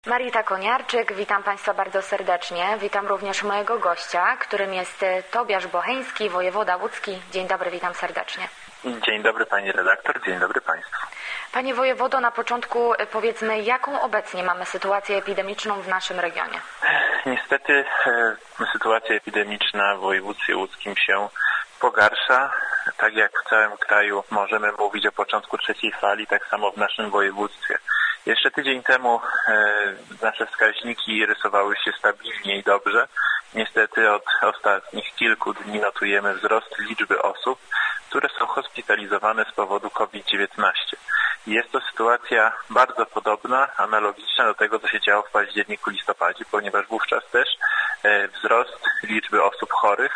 Marita Koniarczyk, witam Państwa bardzo serdecznie. Witam również mojego gościa, którym jest Tobiasz Bocheński, wojewoda łódzki. Dzień dobry, witam serdecznie. Dzień dobry Pani redaktor, dzień dobry Państwu. Panie wojewodo, na początku powiedzmy, jaką obecnie mamy sytuację epidemiczną w naszym regionie? Niestety sytuacja epidemiczna w województwie łódzkim się pogarsza. Tak jak w całym kraju możemy mówić o początku trzeciej fali, tak samo w naszym województwie. Jeszcze tydzień temu nasze wskaźniki rysowały się stabilnie i dobrze. Niestety od ostatnich kilku dni notujemy wzrost liczby osób, które są hospitalizowane z powodu COVID-19. Jest to sytuacja bardzo podobna, analogiczna do tego, co się działo w październiku, listopadzie, ponieważ wówczas też wzrost liczby osób chorych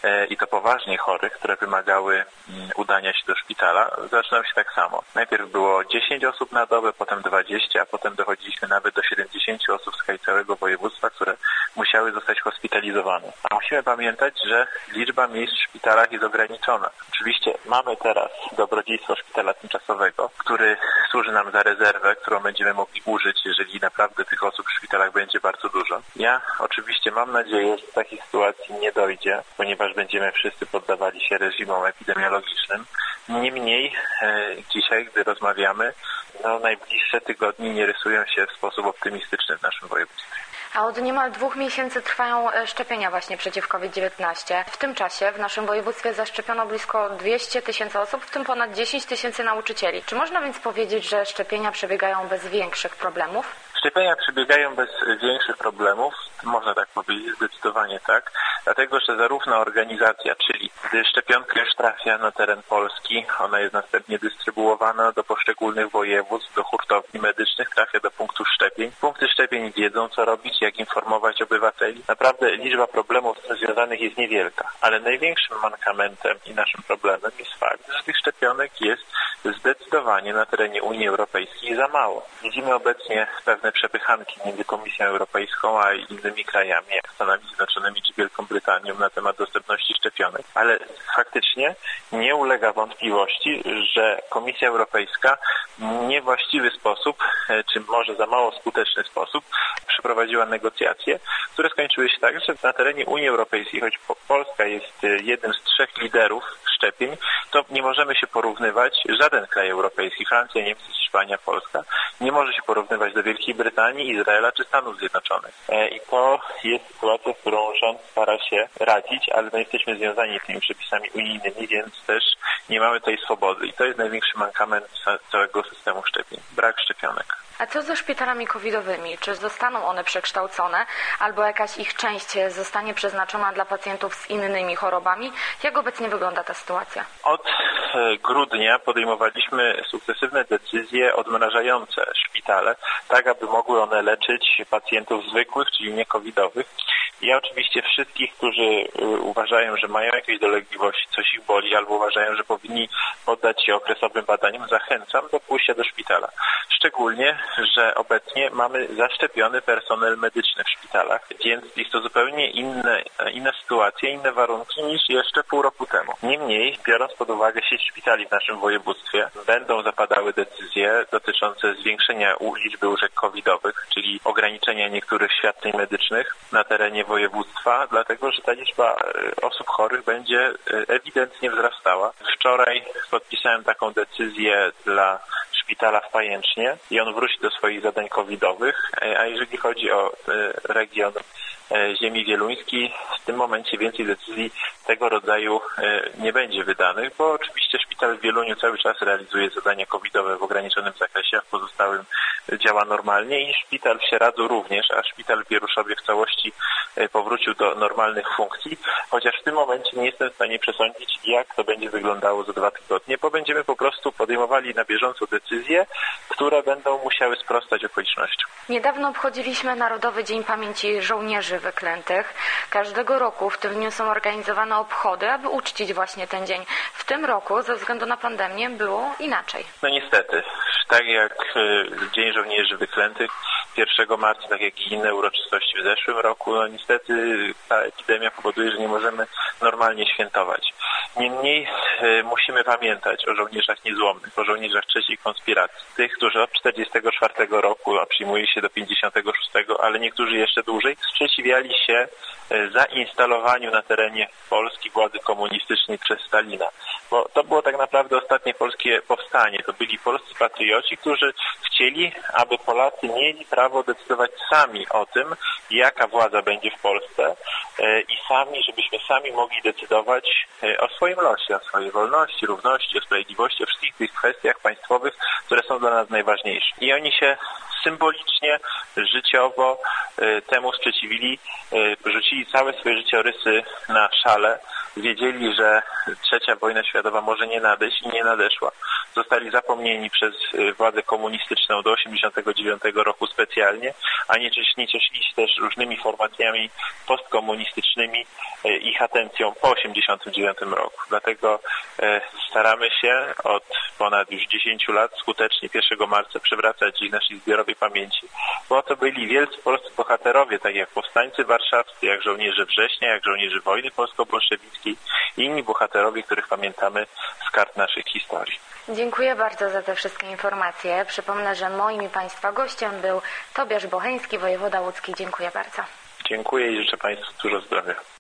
i to poważnie chorych, które wymagały udania się do szpitala, zaczynał się tak samo. Najpierw było 10 osób na dobę, potem 20, a potem dochodziliśmy nawet do 70 osób z skali całego województwa, które musiały zostać hospitalizowane. A musimy pamiętać, że liczba miejsc w szpitalach jest ograniczona. Oczywiście mamy teraz dobrodziejstwo szpitala tymczasowego, który służy nam za rezerwę, którą będziemy mogli użyć, jeżeli naprawdę tych osób w szpitalach będzie bardzo dużo. Ja oczywiście mam nadzieję, że do takiej sytuacji nie dojdzie, ponieważ będziemy wszyscy poddawali się reżimom epidemiologicznym. Niemniej dzisiaj, gdy rozmawiamy, najbliższe tygodnie nie rysują się w sposób optymistyczny w naszym województwie. A od niemal 2 miesięcy trwają szczepienia właśnie przeciw COVID-19. W tym czasie w naszym województwie zaszczepiono blisko 200 000 osób, w tym ponad 10 000 nauczycieli. Czy można więc powiedzieć, że szczepienia przebiegają bez większych problemów? Szczepienia przebiegają bez większych problemów, można tak powiedzieć, zdecydowanie tak, dlatego że zarówno organizacja, czyli gdy szczepionka już trafia na teren Polski, ona jest następnie dystrybuowana do poszczególnych województw, do hurtowni medycznych, trafia do punktów szczepień. Punkty szczepień wiedzą, co robić, jak informować obywateli. Naprawdę liczba problemów z tym związanych jest niewielka, ale największym mankamentem i naszym problemem jest fakt, że tych szczepionek jest zdecydowanie na terenie Unii Europejskiej za mało. Widzimy obecnie pewne przepychanki między Komisją Europejską a innymi krajami, jak Stanami Zjednoczonymi czy Wielką Brytanią na temat dostępności szczepionek. Ale faktycznie nie ulega wątpliwości, że Komisja Europejska w niewłaściwy sposób, czy może za mało skuteczny sposób przeprowadziła negocjacje, które skończyły się tak, że na terenie Unii Europejskiej, choć Polska jest jednym z 3 liderów szczepień, to nie możemy się porównywać, żaden kraj europejski, Francja, Niemcy, Hiszpania, Polska, nie może się porównywać do Wielkiej Brytanii, Izraela czy Stanów Zjednoczonych. I to jest sytuacja, z którą rząd stara się radzić, ale my jesteśmy związani tymi przepisami unijnymi, więc też nie mamy tej swobody. I to jest największy mankament całego systemu szczepień. Brak szczepionek. A co ze szpitalami covidowymi? Czy zostaną one przekształcone, albo jakaś ich część zostanie przeznaczona dla pacjentów z innymi chorobami? Jak obecnie wygląda ta sytuacja? Od grudnia podejmowaliśmy sukcesywne decyzje odmrażające szpitale, tak aby mogły one leczyć pacjentów zwykłych, czyli nie covidowych. Ja oczywiście wszystkich, którzy uważają, że mają jakieś dolegliwości, coś ich boli, albo uważają, że powinni poddać się okresowym badaniom, zachęcam do pójścia do szpitala. Szczególnie, że obecnie mamy zaszczepiony personel medyczny w szpitalach, więc jest to zupełnie inna sytuacja, inne warunki niż jeszcze pół roku temu. Niemniej, biorąc pod uwagę sieć szpitali w naszym województwie, będą zapadały decyzje dotyczące zwiększenia liczby łóżek covidowych, czyli ograniczenia niektórych świadczeń medycznych na terenie województwa, dlatego że ta liczba osób chorych będzie ewidentnie wzrastała. Wczoraj podpisałem taką decyzję dla szpitala w Pajęcznie i on wróci do swoich zadań covidowych, a jeżeli chodzi o region ziemi wieluńskiej, w tym momencie więcej decyzji tego rodzaju nie będzie wydanych, bo oczywiście szpital w Wieluniu cały czas realizuje zadania covidowe w ograniczonym zakresie, a w pozostałym działa normalnie i szpital w Sieradzu również, a szpital w Wieruszowie w całości powrócił do normalnych funkcji, chociaż w tym momencie nie jestem w stanie przesądzić, jak to będzie wyglądało za 2 tygodnie, bo będziemy po prostu podejmowali na bieżąco decyzje, które będą musiały sprostać okolicznościom. Niedawno obchodziliśmy Narodowy Dzień Pamięci Żołnierzy Wyklętych. Każdego roku w tym dniu są organizowane obchody, aby uczcić właśnie ten dzień. W tym roku, ze względu na pandemię, było inaczej. No niestety, tak jak Dzień Żołnierzy Wyklętych 1 marca, tak jak i inne uroczystości w zeszłym roku. No niestety ta epidemia powoduje, że nie możemy normalnie świętować. Niemniej musimy pamiętać o żołnierzach niezłomnych, o żołnierzach trzeciej konspiracji. Tych, którzy od 1944 roku, a przyjmuje się do 1956, ale niektórzy jeszcze dłużej, sprzeciwiali się zainstalowaniu na terenie Polski władzy komunistycznej przez Stalina. Bo to było tak naprawdę ostatnie polskie powstanie. To byli polscy patrioci, którzy chcieli, aby Polacy mieli prawo decydować sami o tym, jaka władza będzie w Polsce i żebyśmy sami mogli decydować o swoim losie, o swojej wolności, równości, o sprawiedliwości, o wszystkich tych kwestiach państwowych, które są dla nas najważniejsze. I oni się symbolicznie, życiowo temu sprzeciwili, rzucili całe swoje życiorysy na szale, wiedzieli, że trzecia wojna światowa może nie nadejść i nie nadeszła. Zostali zapomnieni przez władzę komunistyczną do 1989 roku specjalnie, a nie cieszyli się też różnymi formacjami postkomunistycznymi ich atencją po 1989 roku. Dlatego staramy się od ponad już 10 lat skutecznie 1 marca przywracać ich naszej zbiorowej pamięci, bo to byli wielcy polscy bohaterowie, tak jak powstańcy warszawscy, jak żołnierze września, jak żołnierze wojny polsko-bolszewickiej i inni bohaterowie, których pamiętamy z kart naszych historii. Dziękuję bardzo za te wszystkie informacje. Przypomnę, że moim i Państwa gościem był Tobiasz Bocheński, wojewoda łódzki. Dziękuję bardzo. Dziękuję i życzę Państwu dużo zdrowia.